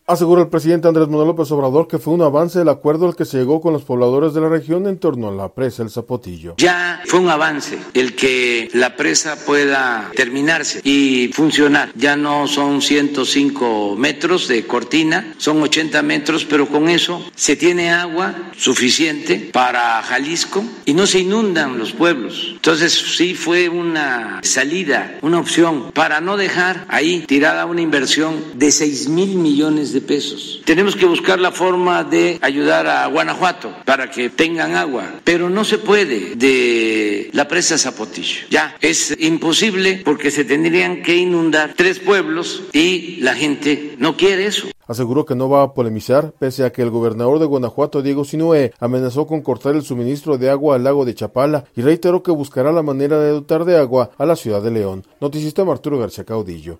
Asegura el presidente Andrés Manuel López Obrador que fue un avance el acuerdo al que se llegó con los pobladores de la región en torno a la presa El Zapotillo. Ya fue un avance el que la presa pueda terminarse y funcionar. Ya no son 105 metros de cortina, son 80 metros, pero con eso se tiene agua suficiente para Jalisco y no se inundan los pueblos. Entonces sí fue una salida, una opción para no dejar ahí tirada una inversión de 6,000 millones de pesos. Tenemos que buscar la forma de ayudar a Guanajuato para que tengan agua, pero no se puede de la presa Zapotillo. Ya es imposible porque se tendrían que inundar 3 pueblos y la gente no quiere eso. Aseguró que no va a polemizar, pese a que el gobernador de Guanajuato, Diego Sinúe, amenazó con cortar el suministro de agua al lago de Chapala y reiteró que buscará la manera de dotar de agua a la ciudad de León. Noticista Arturo García Caudillo.